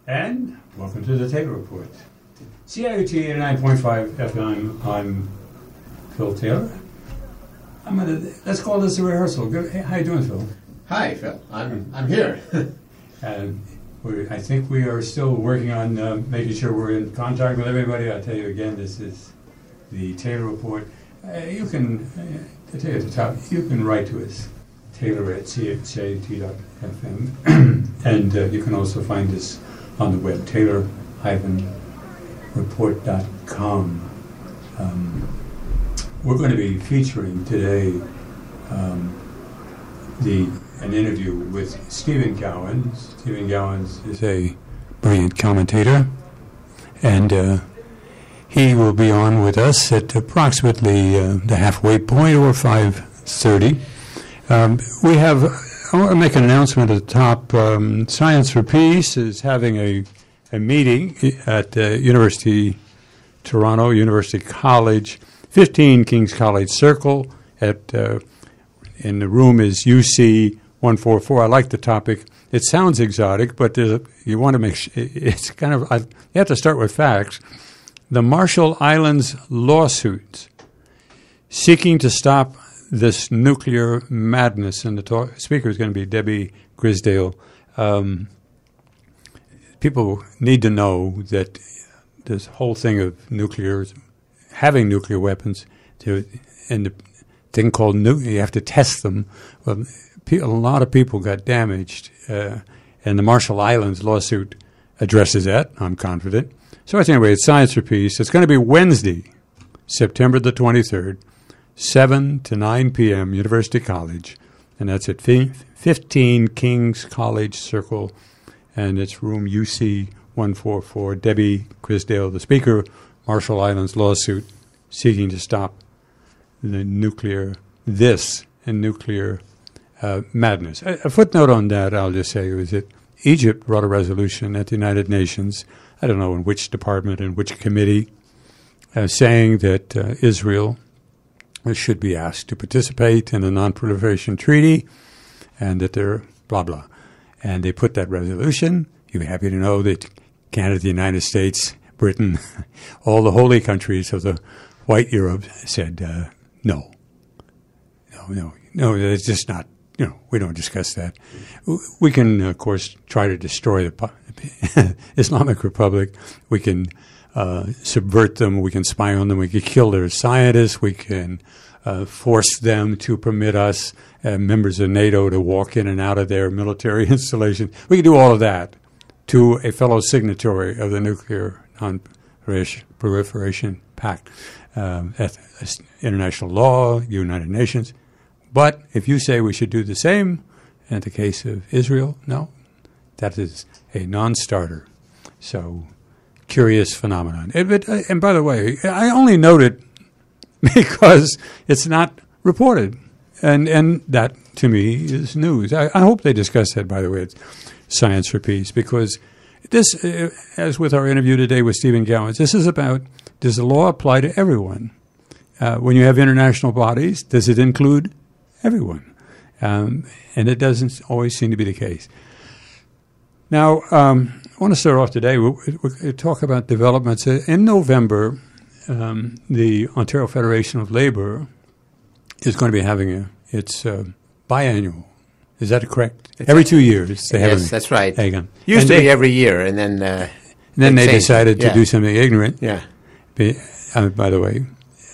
And welcome to the Taylor Report. CIUT 89.5 FM, I'm Phil Taylor. Let's call this a rehearsal. Good. Hey, how you doing, Phil? Hi, Phil. I'm here. And I think we are still working on making sure we're in contact with everybody. I'll tell you again, this is the Taylor Report. You can, to tell you at the top, you can write to us, taylor@ciut.fm, and you can also find us on the web, taylor-report.com. We're going to be featuring today an interview with Stephen Gowans. Stephen Gowans is a brilliant commentator, and he will be on with us at approximately the halfway point, or 5:30. I want to make an announcement at the top. Science for Peace is having a meeting at University Toronto, University College, 15 King's College Circle. In the room is UC 144. I like the topic. It sounds exotic, but you want to make sure it's kind of. You have to start with facts. The Marshall Islands lawsuits seeking to stop this nuclear madness, and the speaker is going to be Debbie Grisdale. People need to know that this whole thing of having nuclear weapons, and the thing called you have to test them. Well, a lot of people got damaged, and the Marshall Islands lawsuit addresses that, I'm confident. So anyway, it's Science for Peace. It's going to be Wednesday, September the 23rd, 7 to 9 p.m., University College, and that's at 15 King's College Circle, and it's room UC 144. Debbie Grisdale, the speaker, Marshall Islands lawsuit seeking to stop the nuclear madness. A footnote on that, I'll just say, was that Egypt brought a resolution at the United Nations, I don't know in which department and which committee, saying that Israel should be asked to participate in the Non-Proliferation Treaty, and that they're blah, blah. And they put that resolution. You'll be happy to know that Canada, the United States, Britain, all the holy countries of the white Europe said, no, it's just not, we don't discuss that. We can, of course, try to destroy the Islamic Republic. We can subvert them. We can spy on them. We can kill their scientists. We can force them to permit us, members of NATO, to walk in and out of their military installation. We can do all of that to a fellow signatory of the Nuclear Non-Proliferation Pact, international law, United Nations. But if you say we should do the same in the case of Israel, no, that is a non-starter. So, curious phenomenon. And by the way, I only note it because it's not reported. And that, to me, is news. I hope they discuss that, by the way, at Science for Peace, because this, as with our interview today with Stephen Gowans, this is about, does the law apply to everyone? When you have international bodies, does it include everyone? And it doesn't always seem to be the case. Now, I want to start off today. We'll talk about developments. In November, the Ontario Federation of Labour is going to be having its biannual. Is that correct? Every 2 years. Yes, that's right. There you go. Used to be every year, and then they decided to do something ignorant. Yeah. By the way,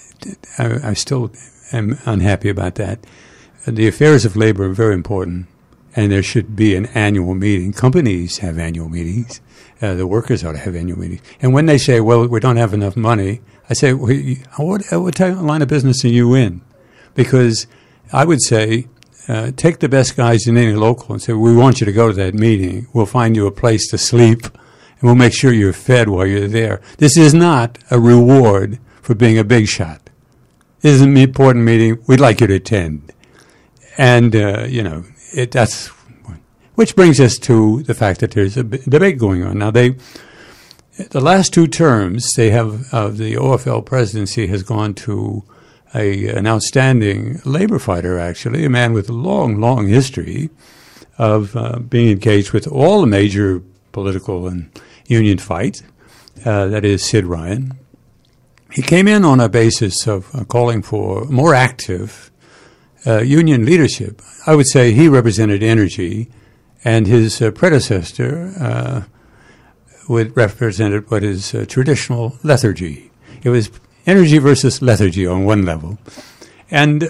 I still am unhappy about that. The affairs of labor are very important, and there should be an annual meeting. Companies have annual meetings. The workers ought to have annual meetings. And when they say, well, we don't have enough money, I say, what line of business are you in? Because I would say, take the best guys in any local and say, we want you to go to that meeting. We'll find you a place to sleep, and we'll make sure you're fed while you're there. This is not a reward for being a big shot. This is an important meeting. We'd like you to attend. And, that's, which brings us to the fact that there's a debate going on. Now, the last two terms they have of the OFL presidency has gone to an outstanding labor fighter, actually, a man with a long, long history of being engaged with all the major political and union fight, that is Sid Ryan. He came in on a basis of calling for more active union leadership. I would say he represented energy, and his predecessor represented what is traditional lethargy. It was energy versus lethargy on one level. And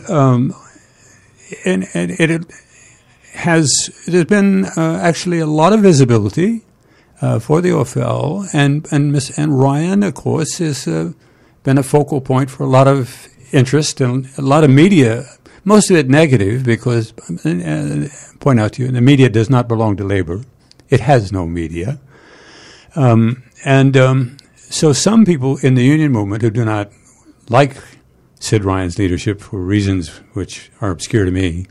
there's been actually a lot of visibility for the OFL, and Ryan, of course, has been a focal point for a lot of interest and a lot of media, most of it negative, because, point out to you, the media does not belong to labor. It has no media. So some people in the union movement who do not like Sid Ryan's leadership for reasons which are obscure to me,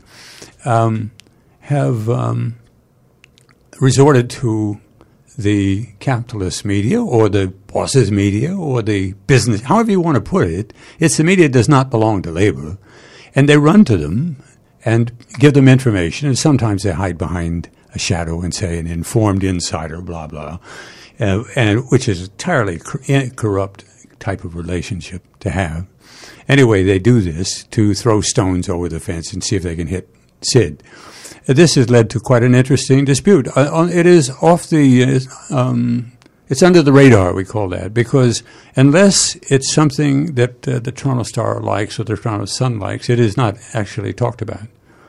have resorted to the capitalist media or the bosses' media or the business, however you want to put it. It's the media does not belong to labor. And they run to them and give them information, and sometimes they hide behind a shadow and say an informed insider, blah, blah, and which is entirely corrupt type of relationship to have. Anyway, they do this to throw stones over the fence and see if they can hit Sid. This has led to quite an interesting dispute. It is it's under the radar, we call that, because unless it's something that the Toronto Star likes or the Toronto Sun likes, it is not actually talked about.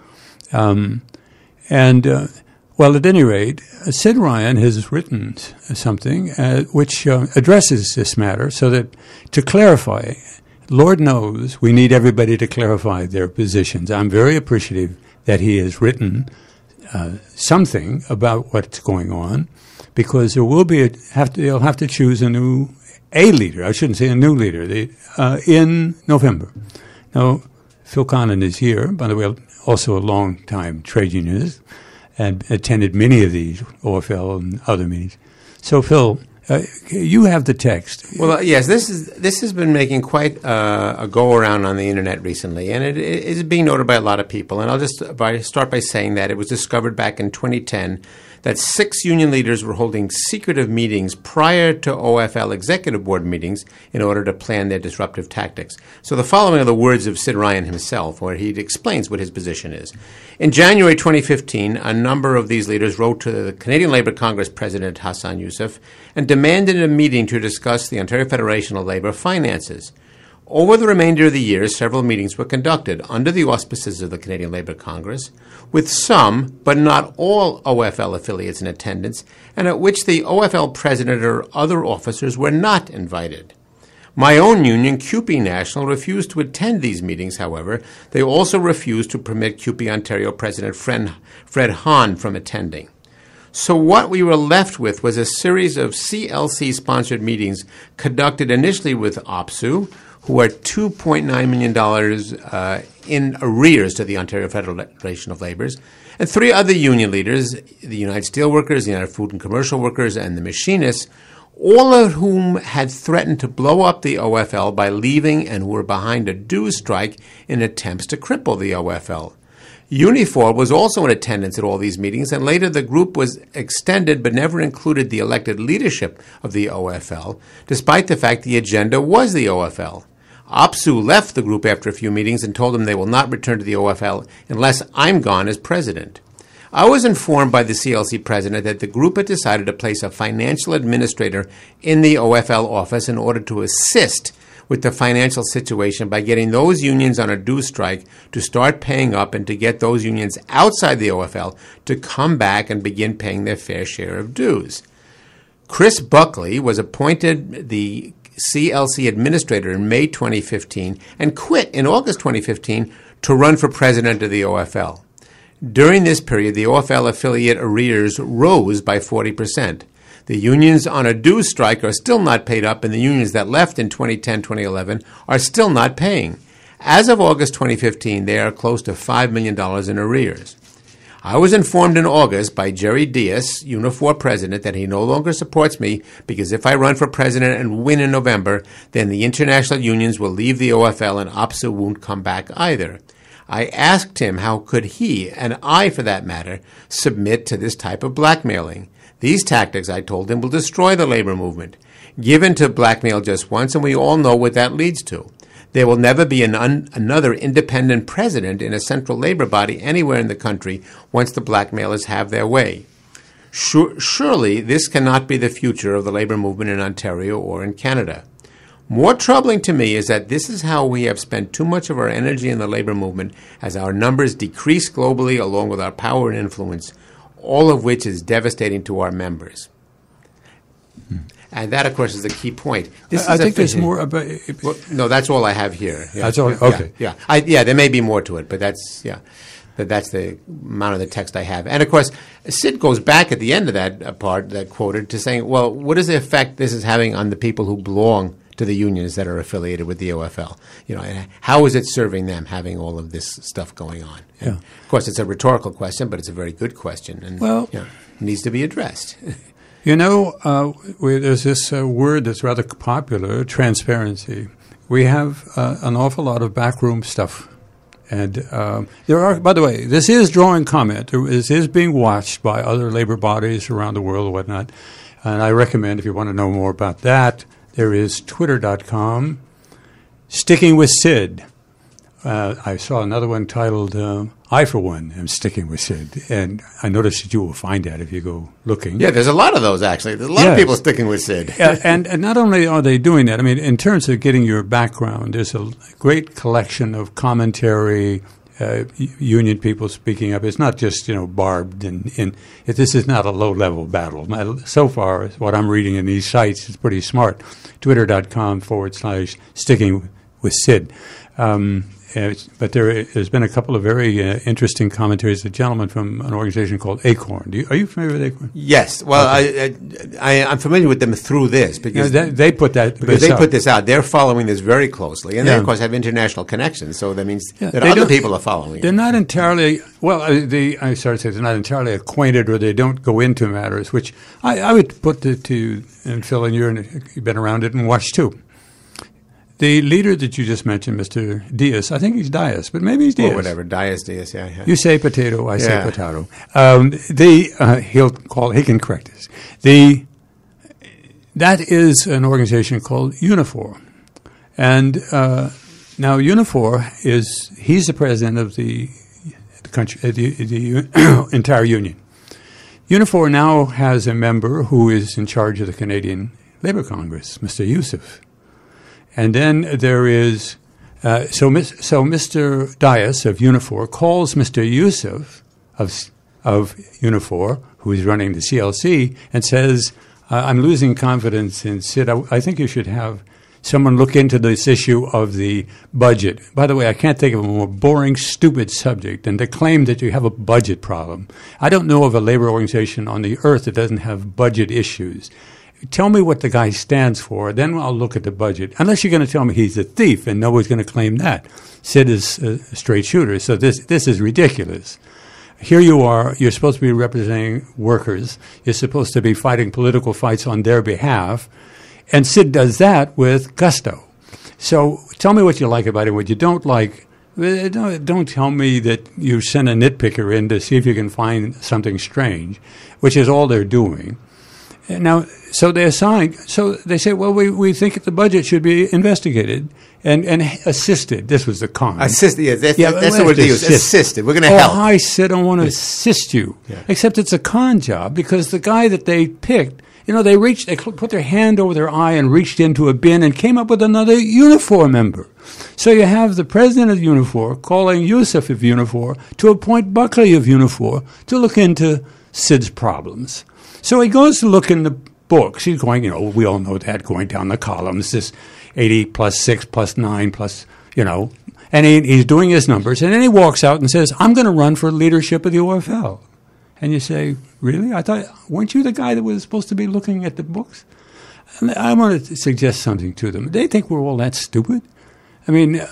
Well, at any rate, Sid Ryan has written something which addresses this matter, so that to clarify, Lord knows we need everybody to clarify their positions. I'm very appreciative that he has written something about what's going on, because there will be they'll have to choose a leader. I shouldn't say a new leader in November. Now, Phil Conlon is here, by the way, also a long-time trade unionist, and attended many of these OFL and other meetings. So, Phil, you have the text. Well, yes, this has been making quite a go-around on the Internet recently, and it is being noted by a lot of people. And I'll just start by saying that it was discovered back in 2010 that 6 union leaders were holding secretive meetings prior to OFL executive board meetings in order to plan their disruptive tactics. So the following are the words of Sid Ryan himself, where he explains what his position is. In January 2015, a number of these leaders wrote to the Canadian Labour Congress President Hassan Youssef and demanded a meeting to discuss the Ontario Federation of Labour finances. Over the remainder of the year, several meetings were conducted under the auspices of the Canadian Labour Congress, with some, but not all, OFL affiliates in attendance, and at which the OFL president or other officers were not invited. My own union, CUPE National, refused to attend these meetings, however. They also refused to permit CUPE Ontario President Fred Hahn from attending. So what we were left with was a series of CLC-sponsored meetings conducted initially with OPSU, who are $2.9 million in arrears to the Ontario Federation of Labour, and 3 other union leaders, the United Steelworkers, the United Food and Commercial Workers, and the Machinists, all of whom had threatened to blow up the OFL by leaving and were behind a dues strike in attempts to cripple the OFL. Unifor was also in attendance at all these meetings, and later the group was extended but never included the elected leadership of the OFL, despite the fact the agenda was the OFL. OPSU left the group after a few meetings and told them they will not return to the OFL unless I'm gone as president. I was informed by the CLC president that the group had decided to place a financial administrator in the OFL office in order to assist with the financial situation by getting those unions on a dues strike to start paying up, and to get those unions outside the OFL to come back and begin paying their fair share of dues. Chris Buckley was appointed the CLC administrator in May 2015 and quit in August 2015 to run for president of the OFL. During this period, the OFL affiliate arrears rose by 40%. The unions on a dues strike are still not paid up, and the unions that left in 2010-2011 are still not paying. As of August 2015, they are close to $5 million in arrears. I was informed in August by Jerry Diaz, Unifor president, that he no longer supports me because if I run for president and win in November, then the international unions will leave the OFL and OPSU won't come back either. I asked him how could he, and I for that matter, submit to this type of blackmailing. These tactics, I told him, will destroy the labor movement. Given to blackmail just once, and we all know what that leads to. There will never be another independent president in a central labor body anywhere in the country once the blackmailers have their way. Surely this cannot be the future of the labor movement in Ontario or in Canada. More troubling to me is that this is how we have spent too much of our energy in the labor movement as our numbers decrease globally along with our power and influence, all of which is devastating to our members. And that, of course, is the key point. I think there's more about... Well, no, that's all I have here. Yeah. That's all? Okay. Yeah, there may be more to it, but that's the amount of the text I have. And, of course, Sid goes back at the end of that part that quoted to saying, well, what is the effect this is having on the people who belong to the unions that are affiliated with the OFL? You know, and how is it serving them having all of this stuff going on? And of course, it's a rhetorical question, but it's a very good question, and needs to be addressed. You know, there's this word that's rather popular, transparency. We have an awful lot of backroom stuff. And there are, by the way, this is drawing comment. This is being watched by other labor bodies around the world and whatnot. And I recommend, if you want to know more about that, there is twitter.com, Sticking with Sid. I saw another one titled, I, for one, am sticking with Sid. And I noticed that you will find that if you go looking. Yeah, there's a lot of those, actually. There's a lot of people sticking with Sid. And not only are they doing that, I mean, in terms of getting your background, there's a great collection of commentary, union people speaking up. It's not just, barbed. And this is not a low-level battle. So far, what I'm reading in these sites is pretty smart. Twitter.com/sticking with Sid. But there's been a couple of very interesting commentaries. A gentleman from an organization called Acorn. Are you familiar with Acorn? Yes. Well, okay. I'm familiar with them through this because they put that because they put this out. They're following this very closely, and they of course have international connections. So that means that other people are following. They're not entirely I started to say they're not entirely acquainted, or they don't go into matters, which I would put to and Phil, and you've been around it and watched too. The leader that you just mentioned, Mr. Diaz, I think he's Diaz, but maybe he's Diaz. Or whatever, Diaz, yeah. You say potato, I say potato. He can correct us. That is an organization called Unifor. And now Unifor he's the president of the country, the entire union. Unifor now has a member who is in charge of the Canadian Labour Congress, Mr. Youssef. And then there is, so Mr. Dias of Unifor calls Mr. Youssef of Unifor, who is running the CLC, and says, I'm losing confidence in Sid. I think you should have someone look into this issue of the budget. By the way, I can't think of a more boring, stupid subject than to claim that you have a budget problem. I don't know of a labor organization on the earth that doesn't have budget issues. Tell me what the guy stands for, then I'll look at the budget. Unless you're going to tell me he's a thief, and nobody's going to claim that. Sid is a straight shooter, so this is ridiculous. Here you are, you're supposed to be representing workers. You're supposed to be fighting political fights on their behalf, and Sid does that with gusto. So tell me what you like about it, what you don't like. Don't tell me that you send a nitpicker in to see if you can find something strange, which is all they're doing. Now, so they say, well, we think the budget should be investigated and assisted. This was the con. Assisted, yes. That's the word they use. Assisted. We're going to help. I said I want to assist you. Yeah. Except it's a con job because the guy that they picked, they put their hand over their eye and reached into a bin and came up with another Unifor member. So you have the president of Unifor calling Youssef of Unifor to appoint Buckley of Unifor to look into Sid's problems. So he goes to look in the books. He's going, we all know that, going down the columns, this 80 plus 6 plus 9 plus, and he's doing his numbers. And then he walks out and says, I'm going to run for leadership of the OFL. And you say, really? I thought, weren't you the guy that was supposed to be looking at the books? And I want to suggest something to them. They think we're all that stupid. I mean,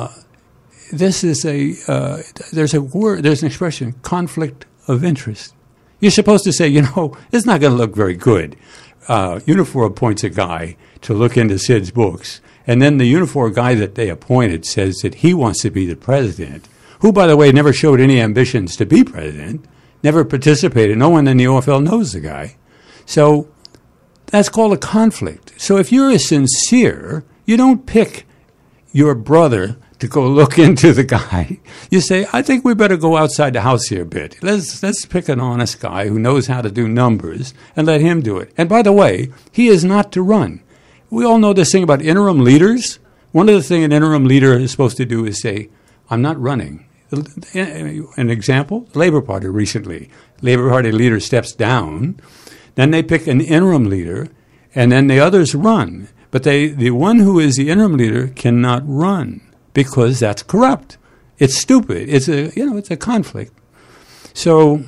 this is there's an expression, conflict of interest. You're supposed to say, it's not going to look very good. Unifor appoints a guy to look into Sid's books, and then the Unifor guy that they appointed says that he wants to be the president. who, by the way, never showed any ambitions to be president, never participated. No one in the OFL knows the guy. So that's called a conflict. So if you're sincere, you don't pick your brother to go look into the guy. You say, I think we better go outside the house here a bit. Let's pick an honest guy who knows how to do numbers and let him do it. And by the way, he is not to run. We all know this thing about interim leaders. One of the things an interim leader is supposed to do is say, I'm not running. An example, the Labour Party recently. Labour Party leader steps down. Then they pick an interim leader, and then the others run. But the one who is the interim leader cannot run because that's corrupt. It's stupid. It's a conflict. So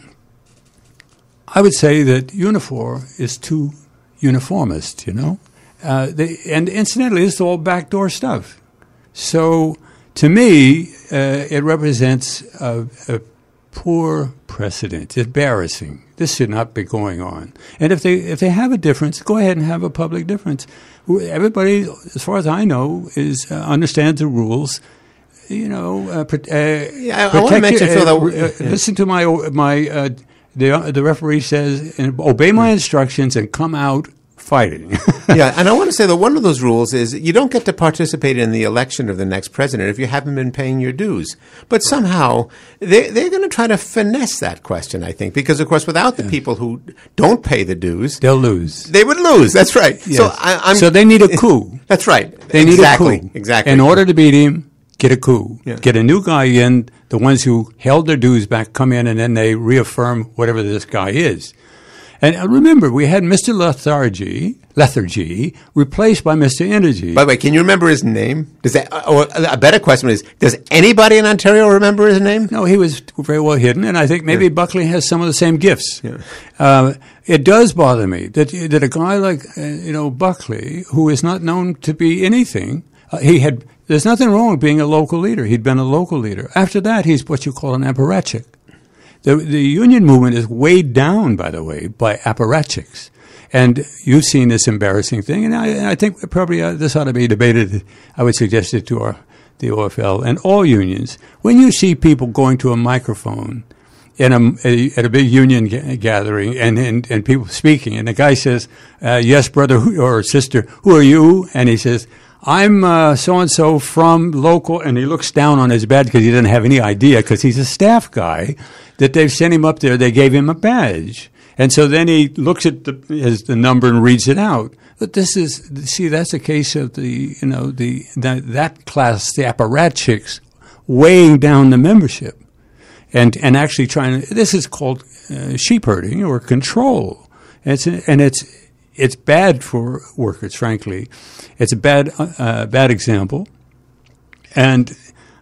I would say that Unifor is too uniformist, and incidentally, it's all backdoor stuff. So to me, it represents a poor precedent. It's embarrassing. This should not be going on. And if they have a difference, go ahead and have a public difference. Everybody, as far as I know, understands the rules. I want to mention, Phil, that listen to the referee says, obey my instructions and come out fighting. Yeah, and I want to say that one of those rules is you don't get to participate in the election of the next president if you haven't been paying your dues. But somehow they're going to try to finesse that question, I think, because, of course, without the people who don't pay the dues, they'll lose. They would lose. That's right. Yes. So they need a coup. That's right. They need a coup. Exactly. In order to beat him, get a coup. Yeah. Get a new guy in. The ones who held their dues back come in, and then they reaffirm whatever this guy is. And remember, we had Mr. Lethargy replaced by Mr. Energy. By the way, can you remember his name? A better question is, does anybody in Ontario remember his name? No, he was very well hidden, and I think maybe Buckley has some of the same gifts. Yeah. It does bother me that a guy like Buckley, who is not known to be anything, there's nothing wrong with being a local leader. He'd been a local leader. After that, he's what you call an apparatchik. The union movement is weighed down, by the way, by apparatchiks. And you've seen this embarrassing thing, and I think probably this ought to be debated. I would suggest it to the OFL and all unions. When you see people going to a microphone at a big union gathering and people speaking, and the guy says, yes, brother or sister, who are you? And he says, I'm so-and-so from local, and he looks down on his bed because he doesn't have any idea because he's a staff guy that they've sent him up there. They gave him a badge. And so then he looks at the number and reads it out. But that's a case of that class, the apparatchiks, weighing down the membership and actually this is called sheep herding or control. It's bad for workers, frankly. It's a bad example. And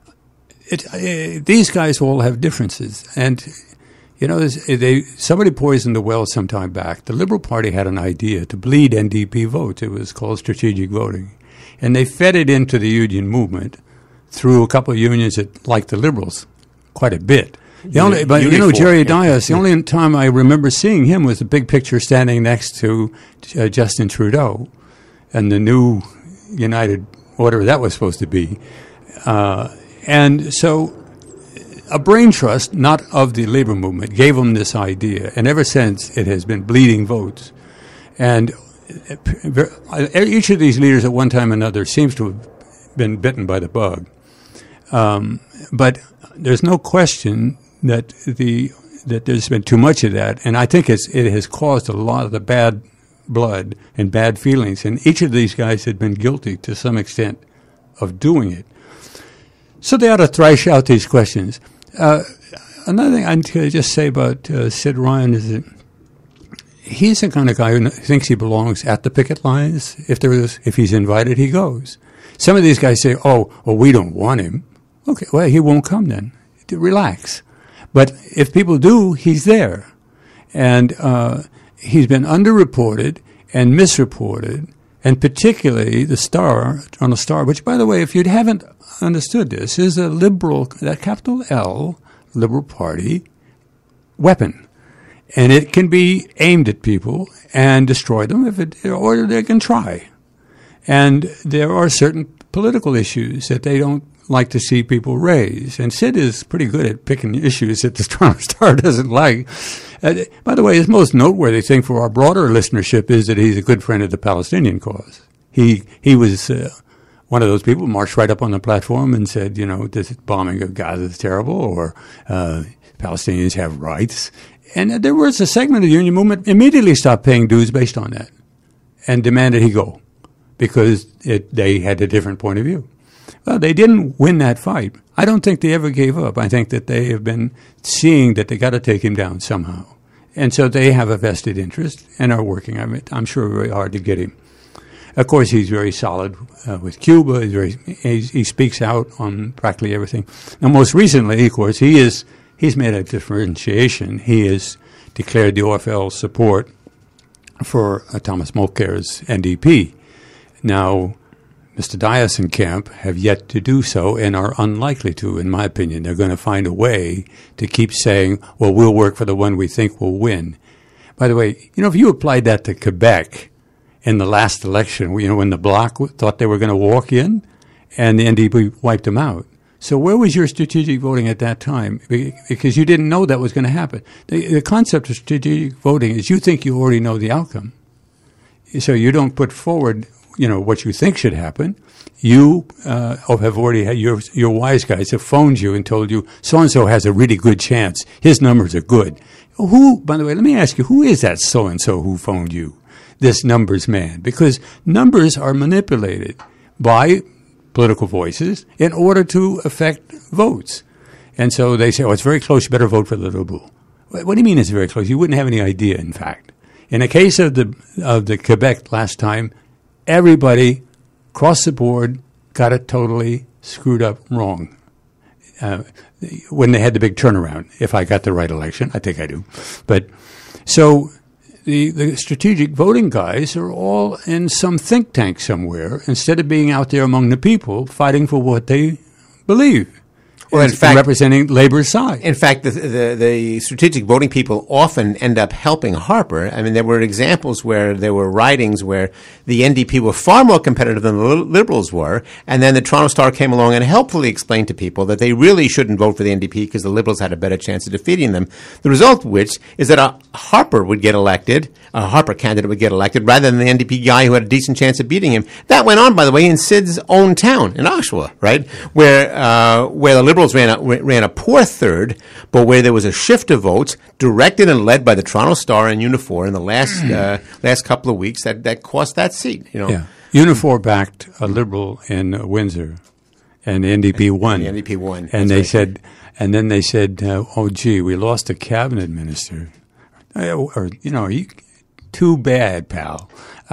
these guys all have differences. And, somebody poisoned the well some time back. The Liberal Party had an idea to bleed NDP votes. It was called strategic voting. And they fed it into the union movement through a couple of unions that liked the Liberals quite a bit. Jerry Dias, the only time I remember seeing him was the big picture standing next to Justin Trudeau and the new United, whatever that was supposed to be. And so a brain trust, not of the labor movement, gave them this idea. And ever since, it has been bleeding votes. And each of these leaders at one time or another seems to have been bitten by the bug. But there's no question that there's been too much of that, and I think it has caused a lot of the bad blood and bad feelings. And each of these guys had been guilty to some extent of doing it. So they ought to thrash out these questions. Another thing I'd just say about Sid Ryan is that he's the kind of guy who thinks he belongs at the picket lines. If he's invited, he goes. Some of these guys say, "Oh, well, we don't want him." Okay, well, he won't come then. Relax. But if people do, he's there. And he's been underreported and misreported, and particularly the Star, which, by the way, if you haven't understood this, is a liberal, that capital L, Liberal Party weapon. And it can be aimed at people and destroy them, or they can try. And there are certain political issues that they don't like to see people raise. And Sid is pretty good at picking issues that the Toronto Star doesn't like. By the way, his most noteworthy thing for our broader listenership is that he's a good friend of the Palestinian cause. He was one of those people who marched right up on the platform and said, this bombing of Gaza is terrible, or Palestinians have rights. And there was a segment of the union movement immediately stopped paying dues based on that and demanded he go because they had a different point of view. Well, they didn't win that fight. I don't think they ever gave up. I think that they have been seeing that they got to take him down somehow. And so they have a vested interest and are working on it, I'm sure, very hard to get him. Of course, he's very solid with Cuba. He speaks out on practically everything. Now, most recently, of course, he's made a differentiation. He has declared the OFL support for Thomas Mulcair's NDP. Now, Mr. Dias and Camp have yet to do so and are unlikely to, in my opinion. They're going to find a way to keep saying, well, we'll work for the one we think will win. By the way, if you applied that to Quebec in the last election, when the Bloc thought they were going to walk in and the NDP wiped them out. So where was your strategic voting at that time? Because you didn't know that was going to happen. The concept of strategic voting is you think you already know the outcome. So you don't put forward what you think should happen. You have already had your wise guys have phoned you and told you so-and-so has a really good chance. His numbers are good. Who, by the way, let me ask you, who is that so-and-so who phoned you, this numbers man? Because numbers are manipulated by political voices in order to affect votes. And so they say, it's very close, you better vote for the Liberal. What do you mean it's very close? You wouldn't have any idea, in fact. In the case of the Quebec last time, everybody across the board got it totally screwed up wrong when they had the big turnaround. If I got the right election, I think I do. But so the strategic voting guys are all in some think tank somewhere instead of being out there among the people fighting for what they believe. Or in fact, representing Labor's side. In fact, the strategic voting people often end up helping Harper. I mean, there were examples where there were ridings where the NDP were far more competitive than the Liberals were, and then the Toronto Star came along and helpfully explained to people that they really shouldn't vote for the NDP because the Liberals had a better chance of defeating them. The result of which is that a Harper would get elected, a Harper candidate would get elected, rather than the NDP guy who had a decent chance of beating him. That went on, by the way, in Sid's own town, in Oshawa, right, where the Liberals ran a poor third, but where there was a shift of votes directed and led by the Toronto Star and Unifor in the last couple of weeks that cost that seat. Yeah. Unifor backed a Liberal in Windsor, and the NDP won. The NDP won. And then they said, "Oh, gee, we lost a cabinet minister." Too bad, pal.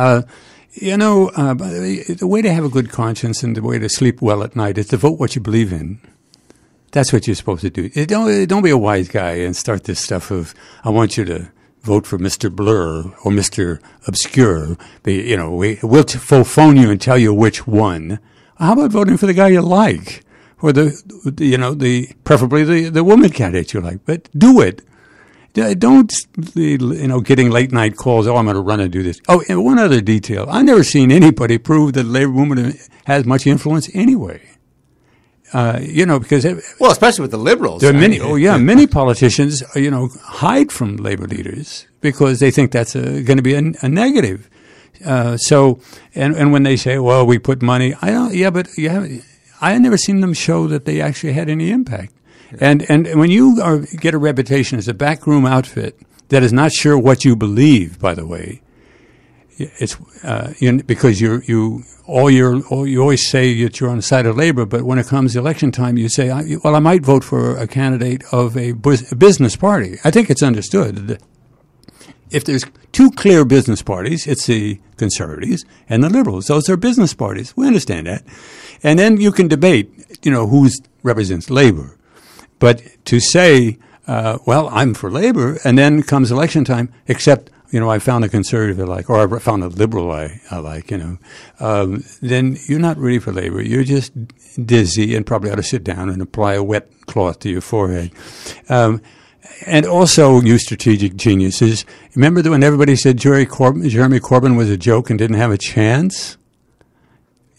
The way to have a good conscience and the way to sleep well at night is to vote what you believe in. That's what you're supposed to do. Don't be a wise guy and start this stuff of, I want you to vote for Mr. Blur or Mr. Obscure. We'll phone you and tell you which one. How about voting for the guy you like? Or preferably the woman candidate you like. But do it. Don't, getting late night calls, I'm going to run and do this. Oh, and one other detail. I've never seen anybody prove that Labor woman has much influence anyway. Because especially with the Liberals. There are many politicians, hide from Labor leaders because they think that's going to be a negative. And when they say, well, we put money, I never seen them show that they actually had any impact. And when you get a reputation as a backroom outfit that is not sure what you believe, by the way, it's because you always say that you're on the side of Labor, but when it comes to election time, you say, I might vote for a candidate of a business party. I think it's understood that if there's two clear business parties, it's the Conservatives and the Liberals. Those are business parties. We understand that. And then you can debate, who represents Labor. But to say, I'm for Labor, and then comes election time, except I found a Conservative I like, or I found a Liberal I like, then you're not really for Labor. You're just dizzy and probably ought to sit down and apply a wet cloth to your forehead. And also, you strategic geniuses, remember when everybody said Jeremy Corbyn was a joke and didn't have a chance?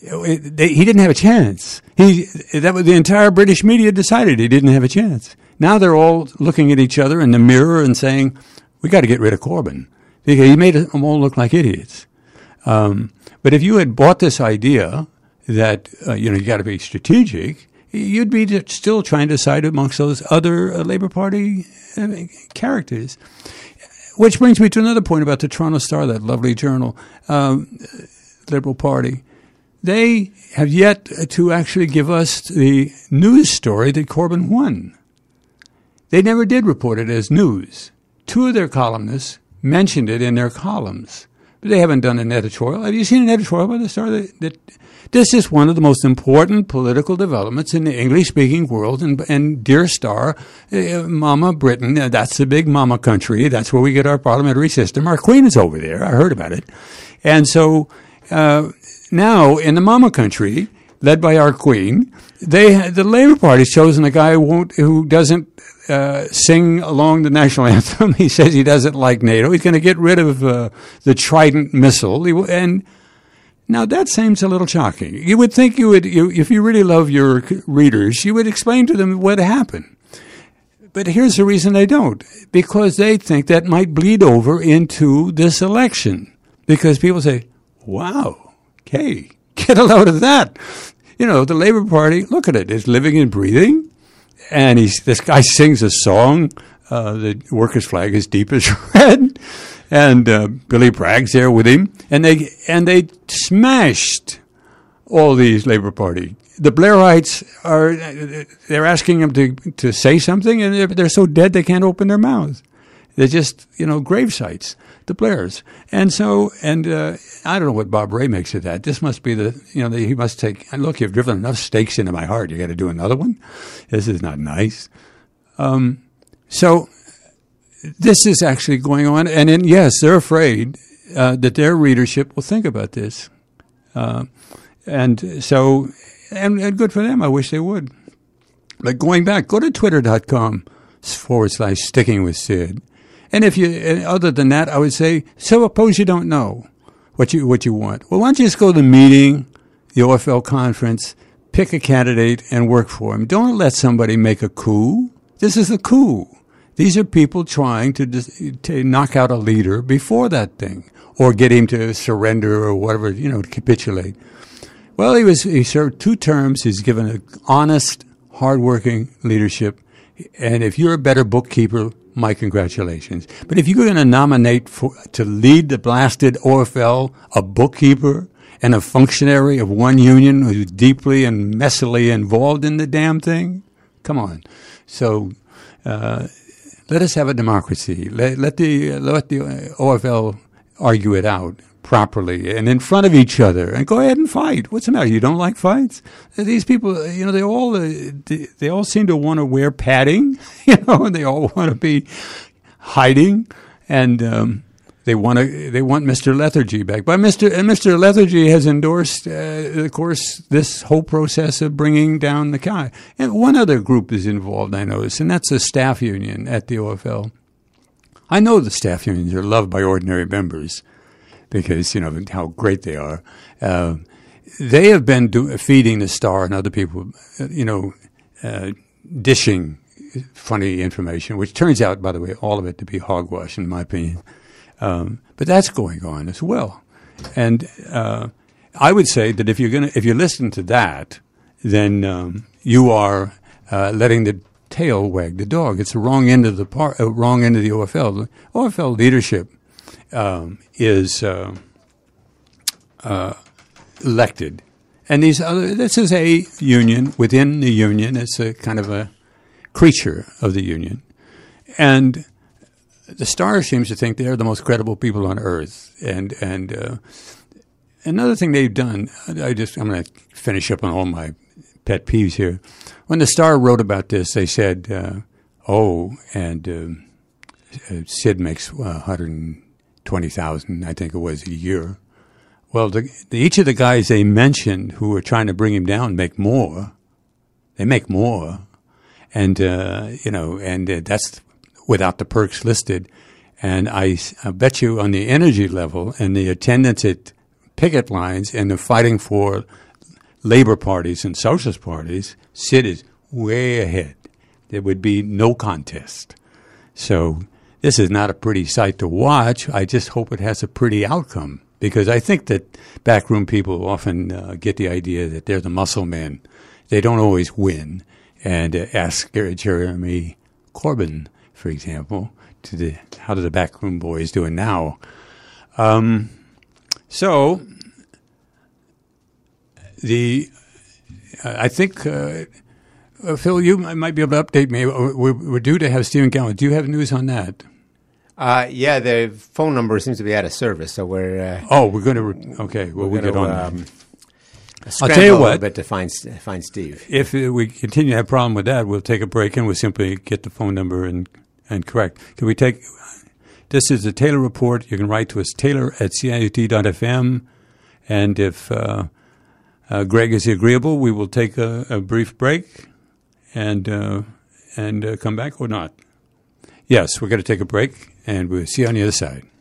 he didn't have a chance. The entire British media decided he didn't have a chance. Now they're all looking at each other in the mirror and saying, we got to get rid of Corbyn because he made them all look like idiots. But if you had bought this idea that, you got to be strategic, you'd be still trying to decide amongst those other Labour Party characters. Which brings me to another point about the Toronto Star, that lovely journal, Liberal Party. They have yet to actually give us the news story that Corbyn won. They never did report it as news. Two of their columnists mentioned it in their columns, but they haven't done an editorial. Have you seen an editorial by the Star that this is one of the most important political developments in the English-speaking world, and dear Star, Mama Britain, that's the big mama country. That's where we get our parliamentary system. Our Queen is over there. I heard about it. And so now in the mama country, led by our Queen, the Labour Party's chosen a guy who doesn't sing along the national anthem. He says he doesn't like NATO. He's going to get rid of the Trident missile. And now that seems a little shocking. You would think if you really love your readers, you would explain to them what happened. But here's the reason they don't. Because they think that might bleed over into this election. Because people say, wow, okay, get a load of that. The Labour Party, look at it, it's living and breathing. And this guy sings a song, the workers' flag is deep as red. And Billy Bragg's there with him. And they smashed all these Labour Party. The Blairites they're asking them to say something, and they're so dead they can't open their mouths. They're just, grave sites, the Blairs. And so, I don't know what Bob Ray makes of that. This must be he must take, look, you've driven enough stakes into my heart. You got to do another one? This is not nice. So this is actually going on. And yes, they're afraid that their readership will think about this. And so, and good for them. I wish they would. But going back, go to twitter.com/sticking with Sid. And other than that, I would say, so suppose you don't know what you want. Well, why don't you just go to the meeting, the OFL conference, pick a candidate and work for him. Don't let somebody make a coup. This is a coup. These are people trying to knock out a leader before that thing, or get him to surrender or whatever, to capitulate. Well, he served 2 terms. He's given an honest, hardworking leadership. And if you're a better bookkeeper, my congratulations. But if you're going to nominate to lead the blasted OFL a bookkeeper and a functionary of one union who's deeply and messily involved in the damn thing, come on. So let us have a democracy. Let the OFL argue it out properly and in front of each other, and go ahead and fight. What's the matter? You don't like fights? These people, they all seem to want to wear padding, and they all want to be hiding, and they want Mr. Lethargy back. But Mr. Lethargy has endorsed, of course, this whole process of bringing down the guy. And one other group is involved, I notice, and that's the staff union at the OFL. I know the staff unions are loved by ordinary members, because, how great they are. They have been feeding the Star and other people, dishing funny information, which turns out, by the way, all of it to be hogwash, in my opinion. But that's going on as well. And I would say that if you listen to that, then you are letting the tail wag the dog. It's the wrong end of the OFL. The OFL leadership is elected, and this is a union within the union. It's a kind of a creature of the union, and the Star seems to think they're the most credible people on earth. And another thing they've done, I'm going to finish up on all my pet peeves here. When the Star wrote about this, they said, Sid makes 120,000, I think it was, a year. Well, each of the guys they mentioned who were trying to bring him down make more. They make more. And, that's without the perks listed. And I bet you on the energy level and the attendance at picket lines and the fighting for labor parties and socialist parties, Sid is way ahead. There would be no contest. So this is not a pretty sight to watch. I just hope it has a pretty outcome, because I think that backroom people often get the idea that they're the muscle men. They don't always win. And ask Jeremy Corbyn, for example, how do the backroom boys doing now? So I think, Phil, you might be able to update me. We're due to have Stephen Galvin. Do you have news on that? Yeah, the phone number seems to be out of service, so we're... we're going to... Okay, we'll get on that. I'll tell you what. A little bit to find Steve. If we continue to have a problem with that, we'll take a break and we'll simply get the phone number and correct. Can we take... This is the Taylor Report. You can write to us, taylor@CIUT.fm. And if Greg is agreeable, we will take a brief break and come back or not. Yes, we're going to take a break, and we'll see you on the other side.